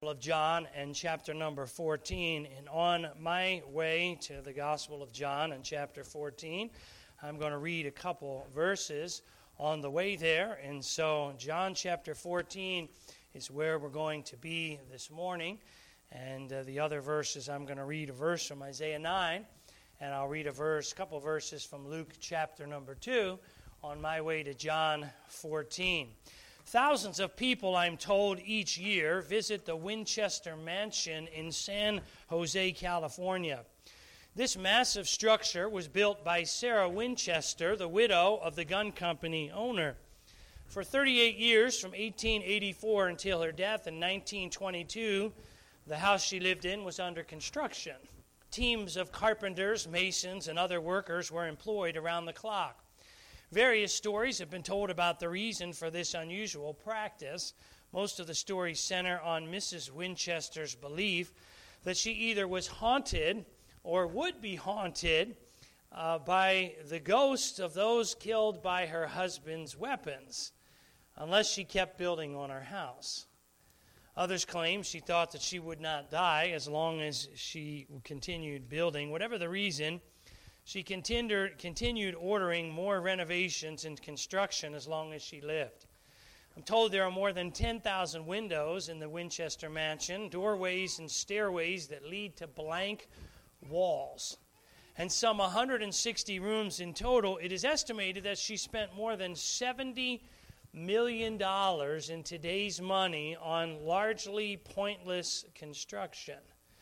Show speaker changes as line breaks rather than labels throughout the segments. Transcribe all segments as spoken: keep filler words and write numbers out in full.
of John and chapter number fourteen. And on my way to the Gospel of John and chapter fourteen, I'm going to read a couple verses on the way there. And so John chapter fourteen is where we're going to be this morning. And uh, the other verses, I'm going to read a verse from Isaiah nine, and I'll read a verse, a couple verses from Luke chapter number two on my way to John fourteen. Thousands of people, I'm told, each year visit the Winchester Mansion in San Jose, California. This massive structure was built by Sarah Winchester, the widow of the gun company owner. For thirty-eight years, from eighteen eighty-four until her death in nineteen twenty-two, the house she lived in was under construction. Teams of carpenters, masons, and other workers were employed around the clock. Various stories have been told about the reason for this unusual practice. Most of the stories center on Missus Winchester's belief that she either was haunted or would be haunted uh, by the ghosts of those killed by her husband's weapons, unless she kept building on her house. Others claim she thought that she would not die as long as she continued building. Whatever the reason, she continued, continued ordering more renovations and construction as long as she lived. I'm told there are more than ten thousand windows in the Winchester Mansion, doorways and stairways that lead to blank walls, and some one hundred sixty rooms in total. It is estimated that she spent more than seventy million dollars in today's money on largely pointless construction,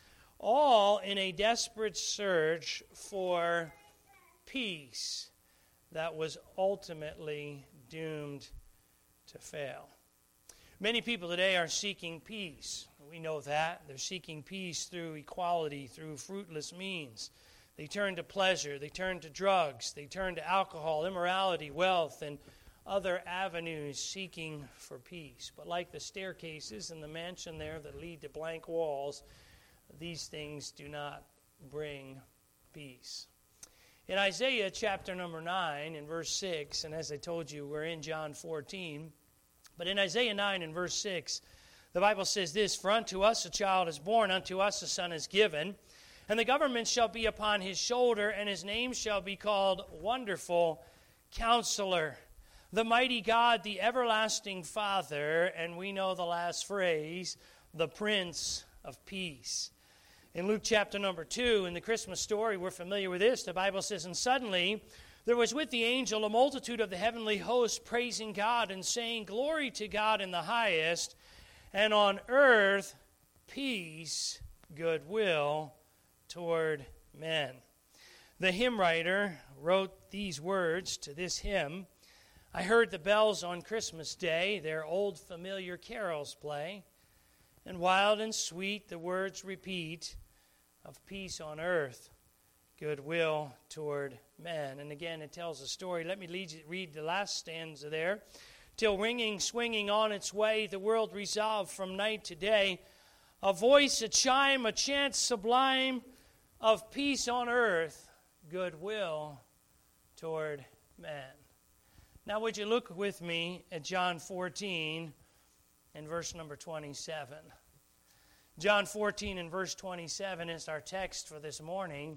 all in a desperate search for peace that was ultimately doomed to fail. Many people today are seeking peace. We know that. They're seeking peace through equality, through fruitless means. They turn to pleasure. They turn to drugs. They turn to alcohol, immorality, wealth, and other avenues seeking for peace. But like the staircases in the mansion there that lead to blank walls, these things do not bring peace. In Isaiah chapter number nine and verse six, and as I told you, we're in John fourteen, but in Isaiah nine and verse six, the Bible says this: "For unto us a child is born, unto us a son is given, and the government shall be upon his shoulder, and his name shall be called Wonderful Counselor, the Mighty God, the Everlasting Father," and we know the last phrase, "the Prince of Peace." In Luke chapter number two, in the Christmas story, we're familiar with this. The Bible says, "And suddenly there was with the angel a multitude of the heavenly host praising God and saying, Glory to God in the highest, and on earth peace, goodwill toward men." The hymn writer wrote these words to this hymn: "I heard the bells on Christmas Day, their old familiar carols play, and wild and sweet the words repeat of peace on earth, goodwill toward men." And again, it tells a story. Let me lead you, read the last stanza there. "Till ringing, swinging on its way, the world resolved from night to day, a voice, a chime, a chant sublime of peace on earth, goodwill toward men." Now, would you look with me at John fourteen and verse number twenty-seven. John fourteen and verse twenty-seven is our text for this morning.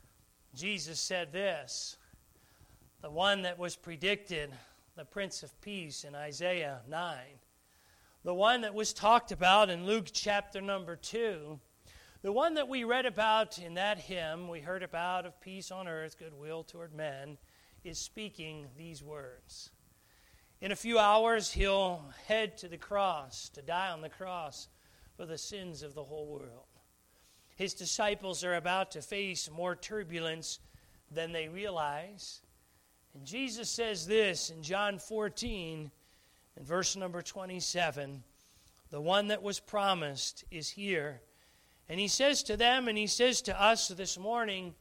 Jesus said this, the one that was predicted, the Prince of Peace in Isaiah nine, the one that was talked about in Luke chapter number two, the one that we read about in that hymn we heard about of peace on earth, goodwill toward men, is speaking these words. In a few hours, he'll head to the cross, to die on the cross for the sins of the whole world. His disciples are about to face more turbulence than they realize. And Jesus says this in John fourteen, in verse number twenty-seven, the one that was promised is here. And he says to them, and he says to us this morning,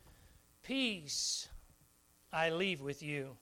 "Peace I leave with you.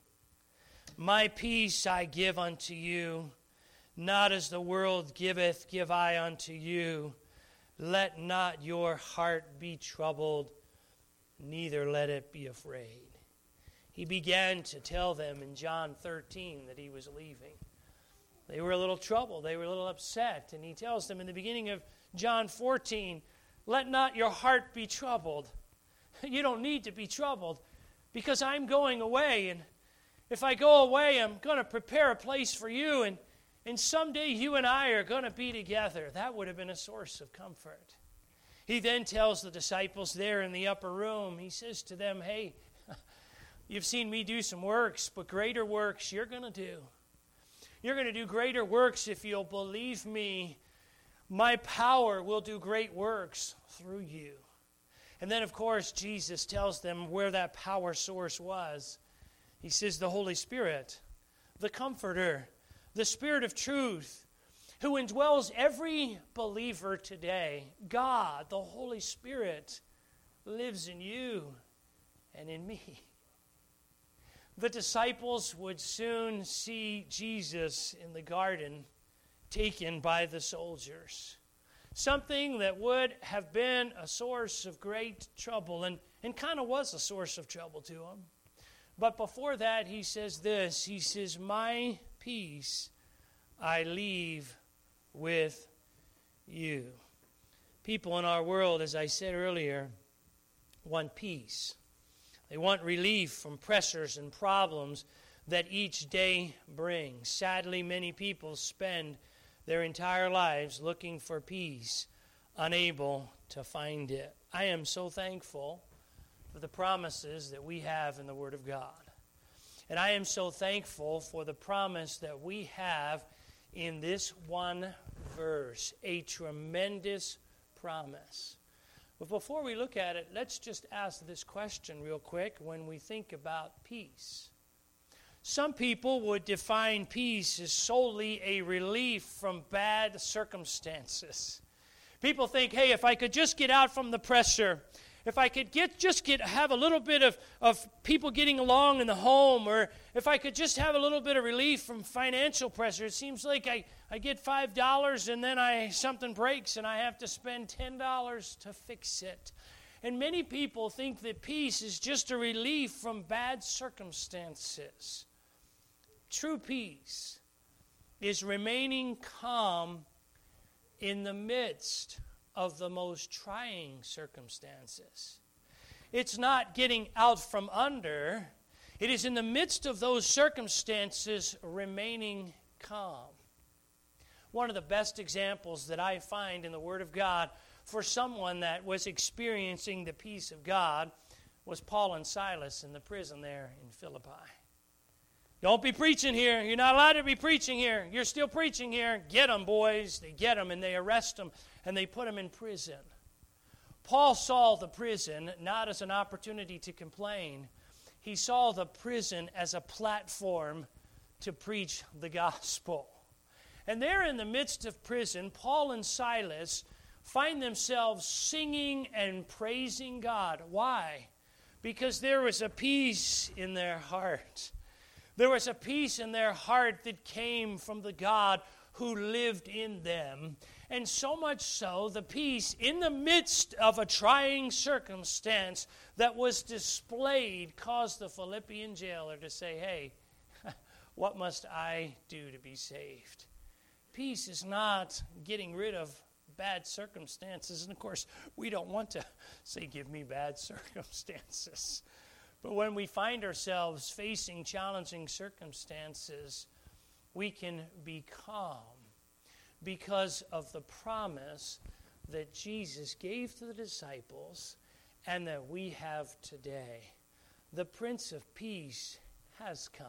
My peace I give unto you. Not as the world giveth, give I unto you. Let not your heart be troubled, neither let it be afraid." He began to tell them in John thirteen that he was leaving. They were a little troubled. They were a little upset. And he tells them in the beginning of John fourteen, let not your heart be troubled. You don't need to be troubled because I'm going away. And if I go away, I'm going to prepare a place for you. And, and someday you and I are going to be together. That would have been a source of comfort. He then tells the disciples there in the upper room, he says to them, hey, you've seen me do some works, but greater works you're going to do. You're going to do greater works if you'll believe me. My power will do great works through you. And then, of course, Jesus tells them where that power source was. He says the Holy Spirit, the Comforter, the Spirit of truth, who indwells every believer today. God, the Holy Spirit, lives in you and in me. The disciples would soon see Jesus in the garden taken by the soldiers. Something that would have been a source of great trouble, and, and kind of was a source of trouble to him. But before that, he says this. He says, my peace I leave with you. People in our world, as I said earlier, want peace. They want relief from pressures and problems that each day brings. Sadly, many people spend their entire lives looking for peace, unable to find it. I am so thankful for the promises that we have in the Word of God. And I am so thankful for the promise that we have in this one verse, a tremendous promise. But before we look at it, let's just ask this question real quick when we think about peace. Some people would define peace as solely a relief from bad circumstances. People think, hey, if I could just get out from the pressure, if I could get just get have a little bit of, of people getting along in the home, or if I could just have a little bit of relief from financial pressure. It seems like I, I get five dollars and then I something breaks and I have to spend ten dollars to fix it. And many people think that peace is just a relief from bad circumstances. True peace is remaining calm in the midst of the most trying circumstances. It's not getting out from under. It is in the midst of those circumstances remaining calm. One of the best examples that I find in the Word of God for someone that was experiencing the peace of God was Paul and Silas in the prison there in Philippi. Don't be preaching here. You're not allowed to be preaching here. You're still preaching here. Get them, boys. They get them and they arrest them and they put them in prison. Paul saw the prison not as an opportunity to complain. He saw the prison as a platform to preach the gospel. And there in the midst of prison, Paul and Silas find themselves singing and praising God. Why? Because there was a peace in their heart. There was a peace in their heart that came from the God who lived in them. And so much so, the peace in the midst of a trying circumstance that was displayed caused the Philippian jailer to say, hey, what must I do to be saved? Peace is not getting rid of bad circumstances. And of course, we don't want to say, give me bad circumstances. But when we find ourselves facing challenging circumstances, we can be calm because of the promise that Jesus gave to the disciples and that we have today. The Prince of Peace has come.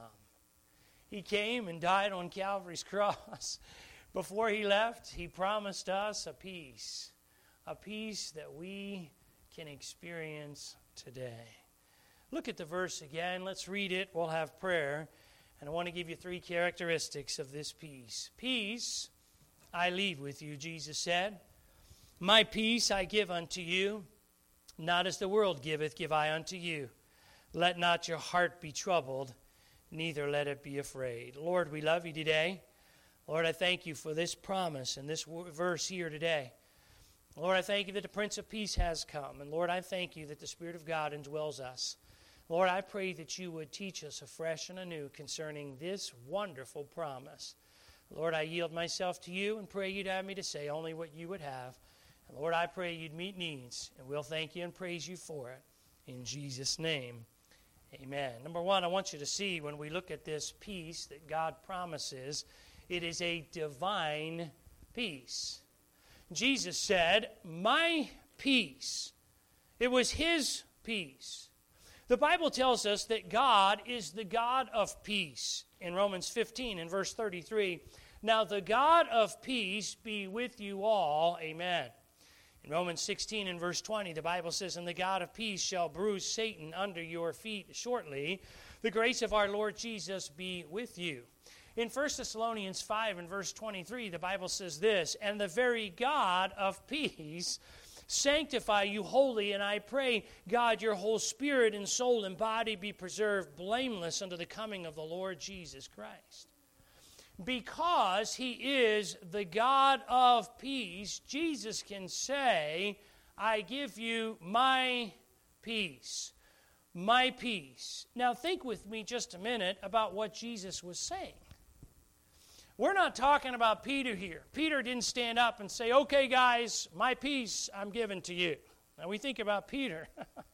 He came and died on Calvary's cross. Before he left, he promised us a peace, a peace that we can experience today. Look at the verse again. Let's read it. We'll have prayer. And I want to give you three characteristics of this peace. Peace I leave with you, Jesus said. My peace I give unto you. Not as the world giveth, give I unto you. Let not your heart be troubled, neither let it be afraid. Lord, we love you today. Lord, I thank you for this promise and this verse here today. Lord, I thank you that the Prince of Peace has come. And Lord, I thank you that the Spirit of God indwells us. Lord, I pray that you would teach us afresh and anew concerning this wonderful promise. Lord, I yield myself to you and pray you'd have me to say only what you would have. Lord, I pray you'd meet needs, and we'll thank you and praise you for it. In Jesus' name, amen. Number one, I want you to see when we look at this peace that God promises, it is a divine peace. Jesus said, my peace. It was his peace. The Bible tells us that God is the God of peace. In Romans fifteen, in verse thirty-three, now the God of peace be with you all. Amen. In Romans sixteen and verse twenty, the Bible says, and the God of peace shall bruise Satan under your feet shortly. The grace of our Lord Jesus be with you. In First Thessalonians five and verse twenty-three, the Bible says this, and the very God of peace sanctify you wholly, and I pray, God, your whole spirit and soul and body be preserved blameless unto the coming of the Lord Jesus Christ. Because he is the God of peace, Jesus can say, I give you my peace. My peace. Now think with me just a minute about what Jesus was saying. We're not talking about Peter here. Peter didn't stand up and say, okay, guys, my peace I'm giving to you. Now we think about Peter.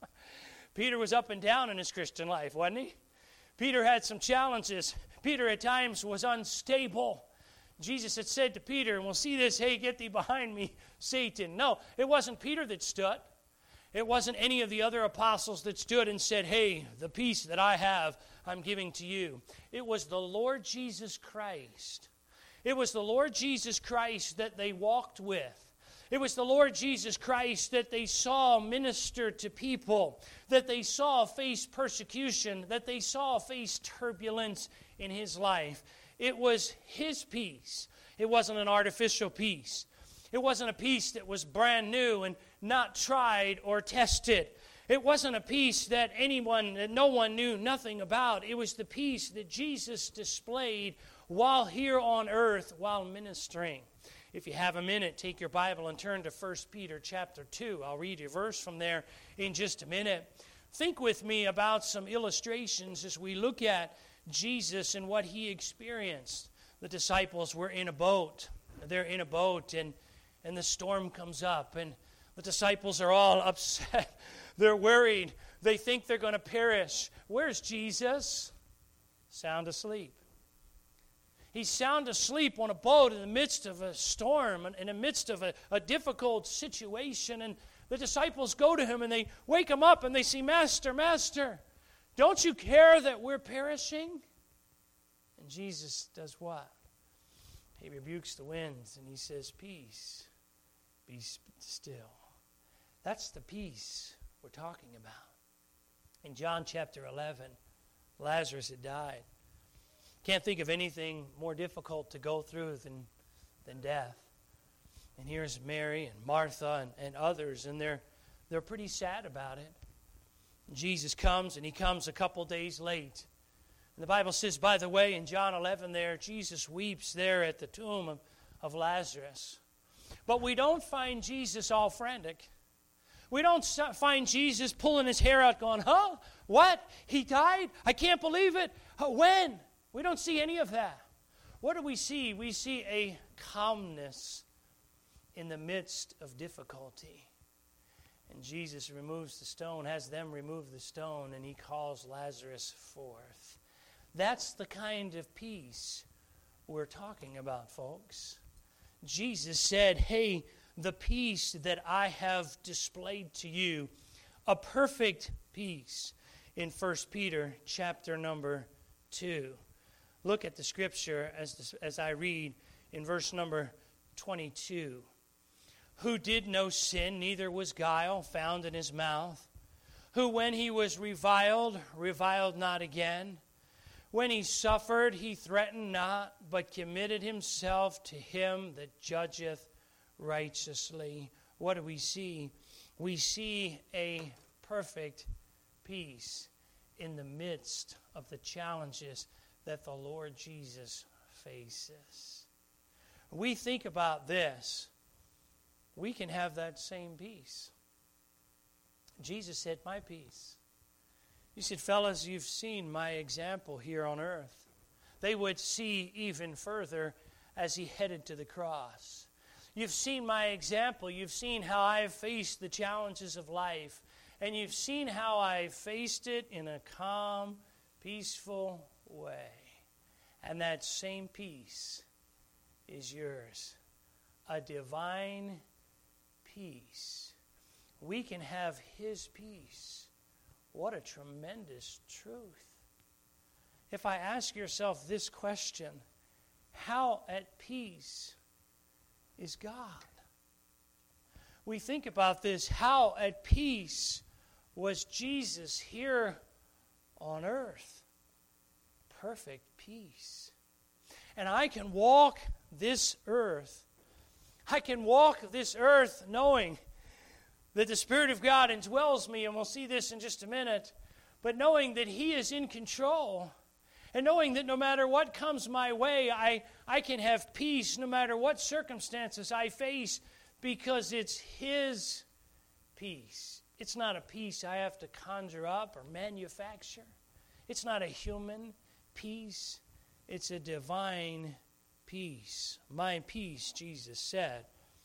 Peter was up and down in his Christian life, wasn't he? Peter had some challenges. Peter at times was unstable. Jesus had said to Peter, and we'll see this, hey, get thee behind me, Satan. No, it wasn't Peter that stood. It wasn't any of the other apostles that stood and said, hey, the peace that I have, I'm giving to you. It was the Lord Jesus Christ. It was the Lord Jesus Christ that they walked with. It was the Lord Jesus Christ that they saw minister to people, that they saw face persecution, that they saw face turbulence in his life. It was his peace. It wasn't an artificial peace. It wasn't a peace that was brand new and not tried or tested. It wasn't a peace that anyone, that no one knew nothing about. It was the peace that Jesus displayed while here on earth, while ministering. If you have a minute, take your Bible and turn to First Peter chapter two. I'll read you a verse from there in just a minute. Think with me about some illustrations as we look at Jesus and what he experienced. The disciples were in a boat. They're in a boat and, and the storm comes up and the disciples are all upset. They're worried. They think they're going to perish. Where's Jesus? Sound asleep. He's sound asleep on a boat in the midst of a storm, in the midst of a, a difficult situation. And the disciples go to him and they wake him up and they say, Master, Master, don't you care that we're perishing? And Jesus does what? He rebukes the winds and he says, peace, be still. That's the peace we're talking about. In John chapter eleven, Lazarus had died. Can't think of anything more difficult to go through than, than death. And here's Mary and Martha and, and others, and they're they're pretty sad about it. And Jesus comes, and he comes a couple days late. And the Bible says, by the way, in John eleven there, Jesus weeps there at the tomb of, of Lazarus. But we don't find Jesus all frantic. We don't find Jesus pulling his hair out going, huh? What? He died? I can't believe it. When? We don't see any of that. What do we see? We see a calmness in the midst of difficulty. And Jesus removes the stone, has them remove the stone, and he calls Lazarus forth. That's the kind of peace we're talking about, folks. Jesus said, hey, the peace that I have displayed to you, a perfect peace, in First Peter chapter number two. Look at the scripture as, as I read in verse number twenty-two. Who did no sin, neither was guile found in his mouth. Who when he was reviled, reviled not again. When he suffered, he threatened not, but committed himself to him that judgeth righteously. What do we see? We see a perfect peace in the midst of the challenges that the Lord Jesus faces. We think about this, we can have that same peace. Jesus said, my peace. He said, fellas, you've seen my example here on earth. They would see even further as he headed to the cross. You've seen my example. You've seen how I've faced the challenges of life. And you've seen how I faced it in a calm, peaceful way. And that same peace is yours. A divine peace. We can have His peace. What a tremendous truth. If I ask yourself this question, how at peace is God? We think about this, how at peace was Jesus here on earth? Perfect peace. And I can walk this earth. I can walk this earth knowing that the Spirit of God indwells me, and we'll see this in just a minute, but knowing that He is in control, and knowing that no matter what comes my way, I, I can have peace no matter what circumstances I face, because it's His peace. It's not a peace I have to conjure up or manufacture. It's not a human peace. It's a divine peace. My peace, Jesus said,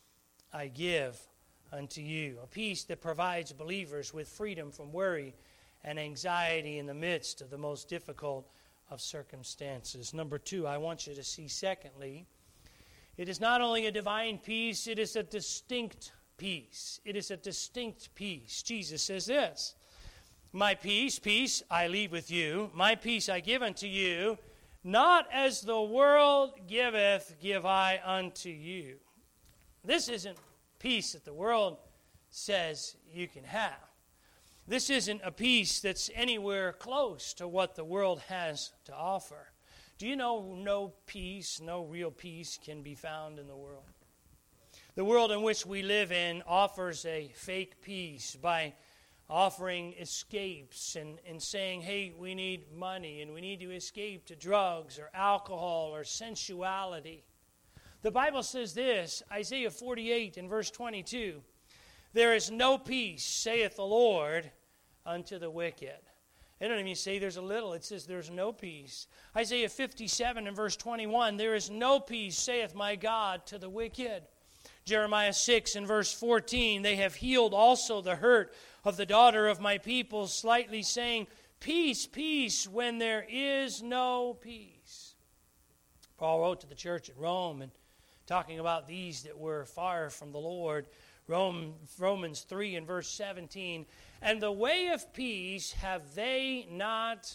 I give unto you. A peace that provides believers with freedom from worry and anxiety in the midst of the most difficult of circumstances. Number two, I want you to see, secondly, it is not only a divine peace, it is a distinct peace. It is a distinct peace. Jesus says this, my peace, peace I leave with you, my peace I give unto you, not as the world giveth, give I unto you. This isn't peace that the world says you can have. This isn't a peace that's anywhere close to what the world has to offer. Do you know no peace, no real peace can be found in the world? The world in which we live in offers a fake peace by offering escapes and, and saying, hey, we need money and we need to escape to drugs or alcohol or sensuality. The Bible says this, Isaiah forty-eight and verse twenty-two, there is no peace, saith the Lord, unto the wicked. It doesn't even say there's a little, it says there's no peace. Isaiah fifty-seven and verse twenty-one, there is no peace, saith my God, to the wicked. Jeremiah six and verse fourteen, they have healed also the hurt of the daughter of my people, slightly saying, peace, peace, when there is no peace. Paul wrote to the church at Rome and talking about these that were far from the Lord. Rome, Romans three and verse seventeen, and the way of peace have they not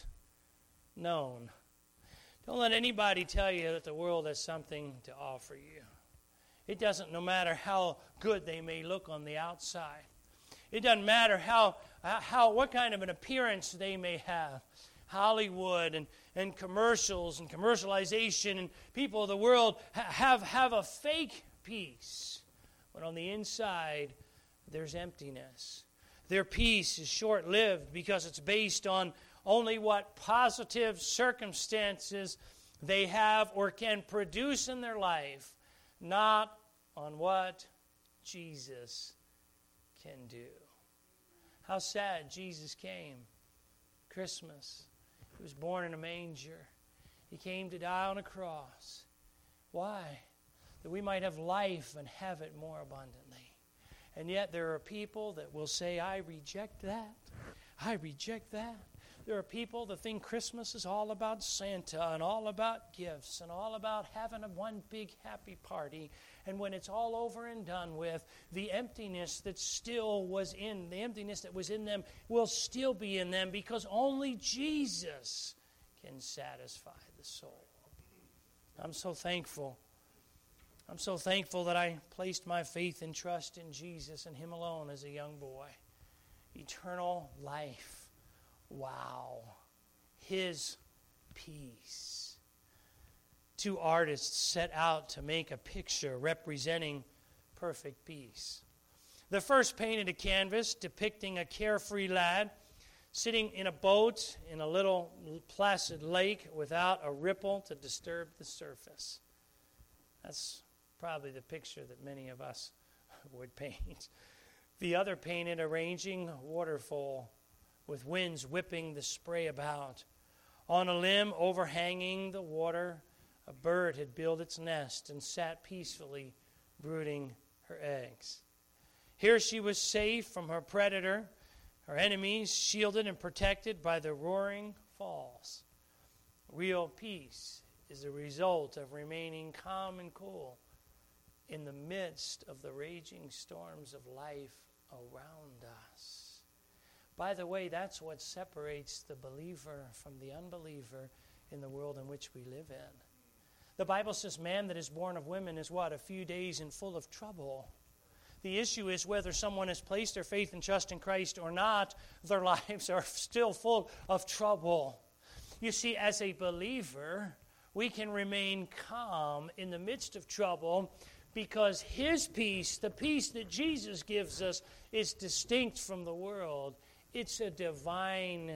known. Don't let anybody tell you that the world has something to offer you. It doesn't, no matter how good they may look on the outside. It doesn't matter how, how what kind of an appearance they may have. Hollywood and, and commercials and commercialization and people of the world have, have a fake peace. But on the inside, there's emptiness. Their peace is short-lived because it's based on only what positive circumstances they have or can produce in their life, not on what Jesus can do. How sad Jesus came. Christmas. He was born in a manger. He came to die on a cross. Why? That we might have life and have it more abundantly. And yet there are people that will say, I reject that. I reject that. There are people that think Christmas is all about Santa and all about gifts and all about having a one big happy party. And when it's all over and done with, the emptiness that still was in, the emptiness that was in them will still be in them because only Jesus can satisfy the soul. I'm so thankful. I'm so thankful that I placed my faith and trust in Jesus and Him alone as a young boy. Eternal life. Wow. His peace. Two artists set out to make a picture representing perfect peace. The first painted a canvas depicting a carefree lad sitting in a boat in a little placid lake without a ripple to disturb the surface. That's probably the picture that many of us would paint. The other painted a raging waterfall with winds whipping the spray about. On a limb overhanging the water, a bird had built its nest and sat peacefully brooding her eggs. Here she was safe from her predator, her enemies, shielded and protected by the roaring falls. Real peace is the result of remaining calm and cool in the midst of the raging storms of life around us. By the way, that's what separates the believer from the unbeliever in the world in which we live in. The Bible says man that is born of women is what? A few days and full of trouble. The issue is whether someone has placed their faith and trust in Christ or not, their lives are still full of trouble. You see, as a believer, we can remain calm in the midst of trouble because His peace, the peace that Jesus gives us, is distinct from the world. It's a divine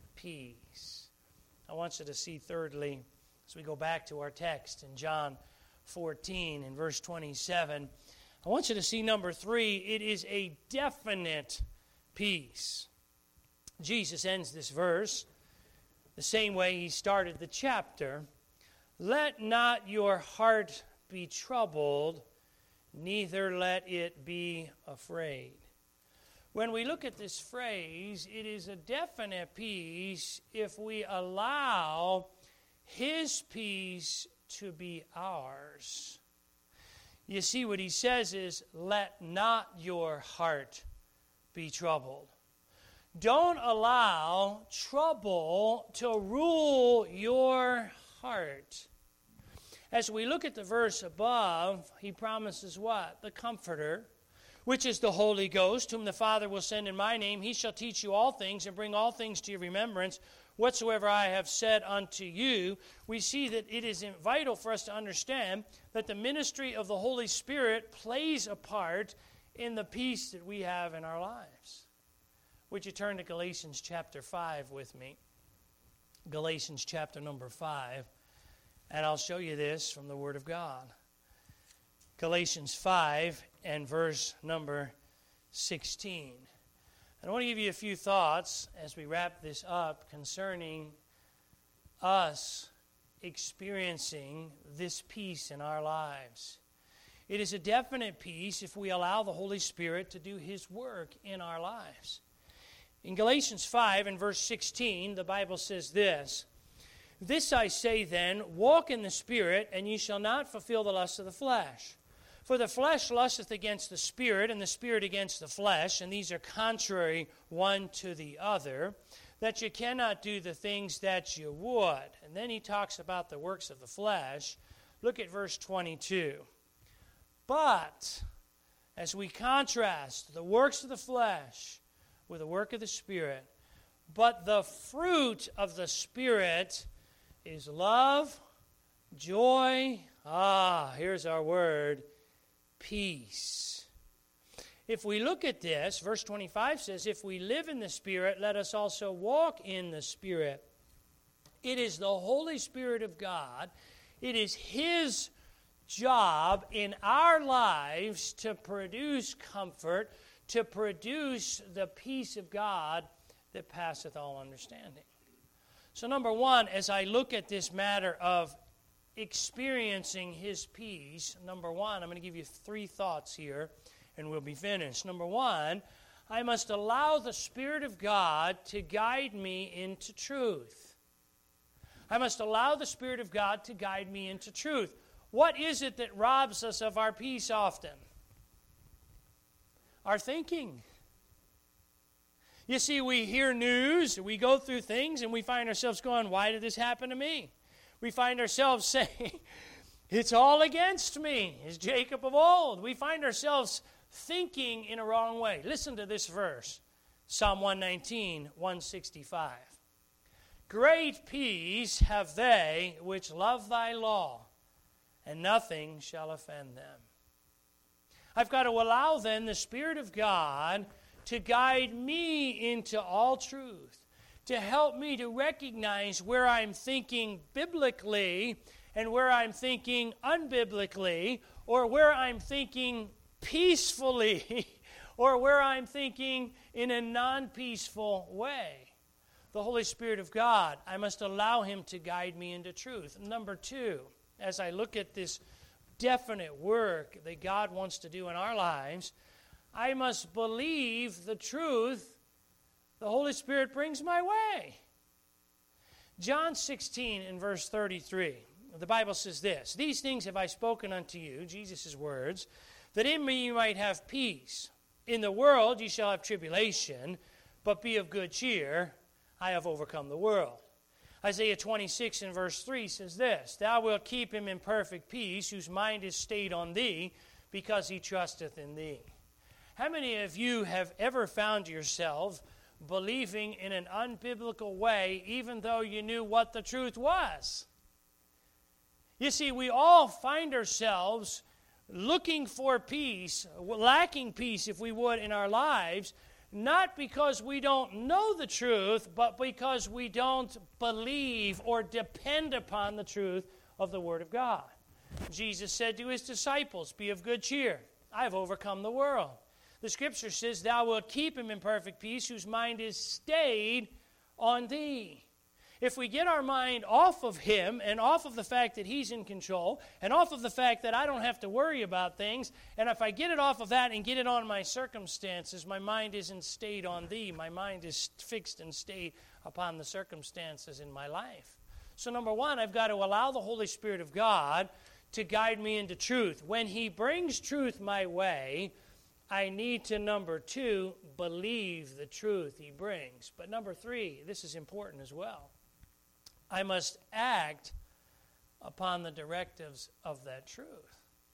peace. I want you to see, thirdly, as we go back to our text in John fourteen and verse twenty-seven, I want you to see number three, it is a definite peace. Jesus ends this verse the same way He started the chapter. Let not your heart be troubled, neither let it be afraid. When we look at this phrase, it is a definite peace if we allow His peace to be ours. You see, what He says is, let not your heart be troubled. Don't allow trouble to rule your heart. As we look at the verse above, He promises what? The Comforter, which is the Holy Ghost, whom the Father will send in my name. He shall teach you all things and bring all things to your remembrance, whatsoever I have said unto you. We see that it is vital for us to understand that the ministry of the Holy Spirit plays a part in the peace that we have in our lives. Would you turn to Galatians chapter five with me? Galatians chapter number five. And I'll show you this from the Word of God. Galatians five and verse number sixteen. And I want to give you a few thoughts as we wrap this up concerning us experiencing this peace in our lives. It is a definite peace if we allow the Holy Spirit to do His work in our lives. In Galatians five and verse sixteen, the Bible says this, This I say then, walk in the Spirit, and ye shall not fulfill the lust of the flesh. For the flesh lusteth against the Spirit, and the Spirit against the flesh, and these are contrary one to the other, that you cannot do the things that you would. And then he talks about the works of the flesh. Look at verse twenty-two. But, as we contrast the works of the flesh with the work of the Spirit, but the fruit of the Spirit is love, joy, ah, here's our word, peace. If we look at this, verse twenty-five says, if we live in the Spirit, let us also walk in the Spirit. It is the Holy Spirit of God. It is His job in our lives to produce comfort, to produce the peace of God that passeth all understanding. So number one, as I look at this matter of experiencing His peace, number one, I'm going to give you three thoughts here, and we'll be finished. Number one, I must allow the Spirit of God to guide me into truth. I must allow the Spirit of God to guide me into truth. What is it that robs us of our peace often? Our thinking. You see, we hear news, we go through things, and we find ourselves going, why did this happen to me? We find ourselves saying, it's all against me, as Jacob of old. We find ourselves thinking in a wrong way. Listen to this verse, Psalm one nineteen, one sixty-five. Great peace have they which love thy law, and nothing shall offend them. I've got to allow then the Spirit of God to guide me into all truth, to help me to recognize where I'm thinking biblically and where I'm thinking unbiblically, or where I'm thinking peacefully, or where I'm thinking in a non-peaceful way. The Holy Spirit of God, I must allow Him to guide me into truth. Number two, as I look at this definite work that God wants to do in our lives, I must believe the truth the Holy Spirit brings my way. John sixteen in verse thirty-three, the Bible says this, "These things have I spoken unto you," Jesus' words, "that in me you might have peace. In the world ye shall have tribulation, but be of good cheer. I have overcome the world." Isaiah twenty-six in verse three says this, "Thou wilt keep him in perfect peace, whose mind is stayed on thee, because he trusteth in thee." How many of you have ever found yourself believing in an unbiblical way, even though you knew what the truth was? You see, we all find ourselves looking for peace, lacking peace, if we would, in our lives, not because we don't know the truth, but because we don't believe or depend upon the truth of the Word of God. Jesus said to his disciples, "Be of good cheer. I have overcome the world." The Scripture says, "Thou wilt keep him in perfect peace, whose mind is stayed on thee." If we get our mind off of him and off of the fact that he's in control and off of the fact that I don't have to worry about things, and if I get it off of that and get it on my circumstances, my mind isn't stayed on thee. My mind is fixed and stayed upon the circumstances in my life. So number one, I've got to allow the Holy Spirit of God to guide me into truth. When he brings truth my way, I need to, number two, believe the truth he brings. But number three, this is important as well. I must act upon the directives of that truth.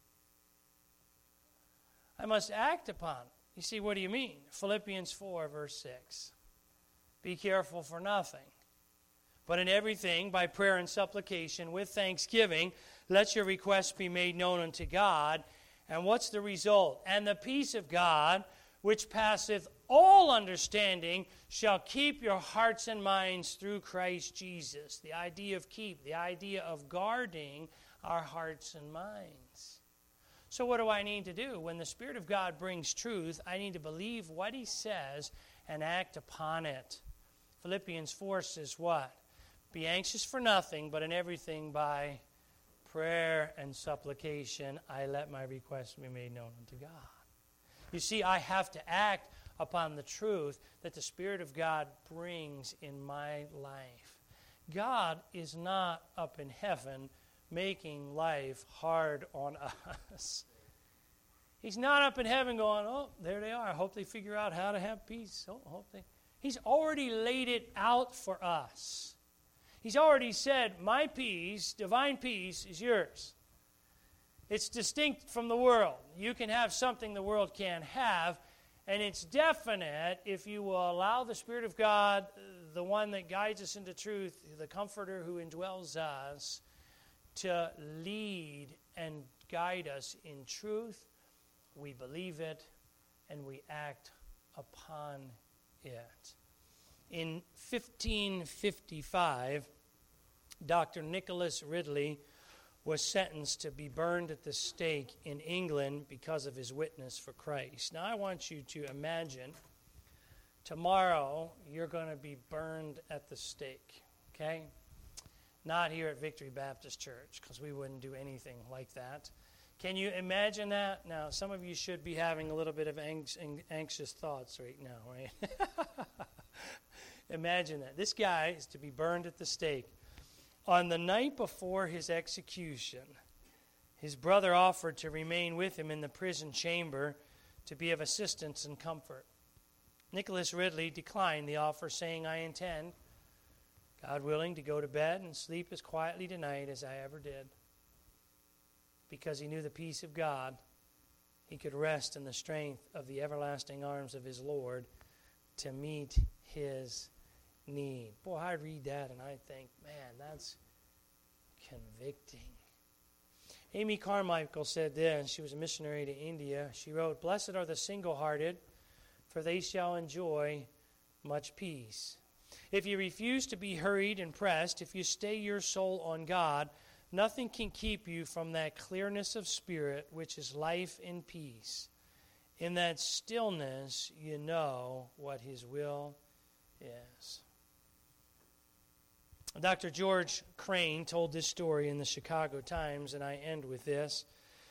I must act upon it. You see, what do you mean? Philippians four, verse six. "Be careful for nothing, but in everything, by prayer and supplication, with thanksgiving, let your requests be made known unto God." And what's the result? "And the peace of God, which passeth all understanding, shall keep your hearts and minds through Christ Jesus." The idea of keep, the idea of guarding our hearts and minds. So what do I need to do? When the Spirit of God brings truth, I need to believe what he says and act upon it. Philippians four says what? "Be anxious for nothing, but in everything by prayer and supplication, I let my requests be made known unto God." You see, I have to act upon the truth that the Spirit of God brings in my life. God is not up in heaven making life hard on us. He's not up in heaven going, "Oh, there they are. I hope they figure out how to have peace. Oh, hope they..." He's already laid it out for us. He's already said, "My peace, divine peace, is yours." It's distinct from the world. You can have something the world can't have, and it's definite if you will allow the Spirit of God, the one that guides us into truth, the Comforter who indwells us, to lead and guide us in truth. We believe it, and we act upon it. In fifteen fifty-five, Doctor Nicholas Ridley was sentenced to be burned at the stake in England because of his witness for Christ. Now, I want you to imagine tomorrow you're going to be burned at the stake, okay? Not here at Victory Baptist Church, because we wouldn't do anything like that. Can you imagine that? Now, some of you should be having a little bit of anxious thoughts right now, right? Imagine that. This guy is to be burned at the stake. On the night before his execution, his brother offered to remain with him in the prison chamber to be of assistance and comfort. Nicholas Ridley declined the offer, saying, "I intend, God willing, to go to bed and sleep as quietly tonight as I ever did." Because he knew the peace of God, he could rest in the strength of the everlasting arms of his Lord to meet his need. Boy, I read that and I think, man, that's convicting. Amy Carmichael said this. She was a missionary to India. She wrote, "Blessed are the single-hearted, for they shall enjoy much peace." If you refuse to be hurried and pressed, if you stay your soul on God, nothing can keep you from that clearness of spirit which is life and peace. In that stillness, you know what his will is. Doctor George Crane told this story in the Chicago Times, and I end with this.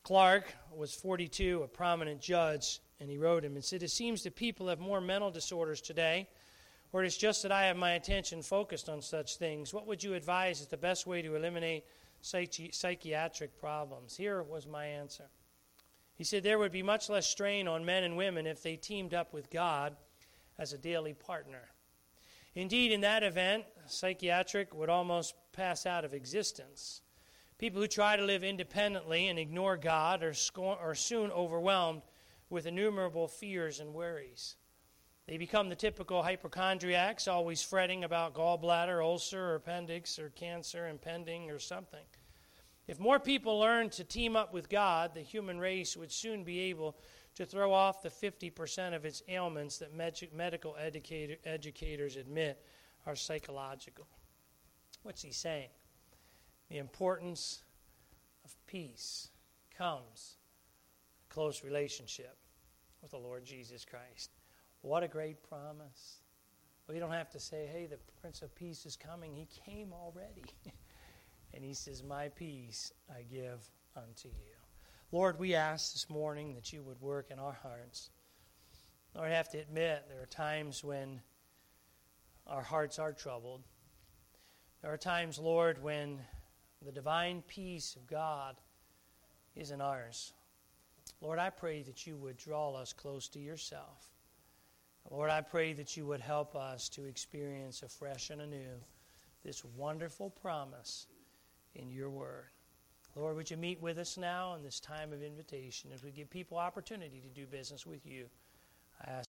Clark was forty-two, a prominent judge, and he wrote him and said, "It seems that people have more mental disorders today, or it's just that I have my attention focused on such things. What would you advise is the best way to eliminate psychi- psychiatric problems?" Here was my answer. He said, "There would be much less strain on men and women if they teamed up with God as a daily partner. Indeed, in that event, psychiatric would almost pass out of existence. People who try to live independently and ignore God are, sco- are soon overwhelmed with innumerable fears and worries. They become the typical hypochondriacs, always fretting about gallbladder, ulcer, or appendix, or cancer impending, or something. If more people learned to team up with God, the human race would soon be able to throw off the fifty percent of its ailments that med- medical educator, educators admit are psychological." What's he saying? The importance of peace comes a close relationship with the Lord Jesus Christ. What a great promise. We don't have to say, hey, the Prince of Peace is coming. He came already. And he says, "My peace I give unto you." Lord, we ask this morning that you would work in our hearts. Lord, I have to admit there are times when our hearts are troubled. There are times, Lord, when the divine peace of God isn't ours. Lord, I pray that you would draw us close to yourself. Lord, I pray that you would help us to experience afresh and anew this wonderful promise in your word. Lord, would you meet with us now in this time of invitation as we give people opportunity to do business with you? I ask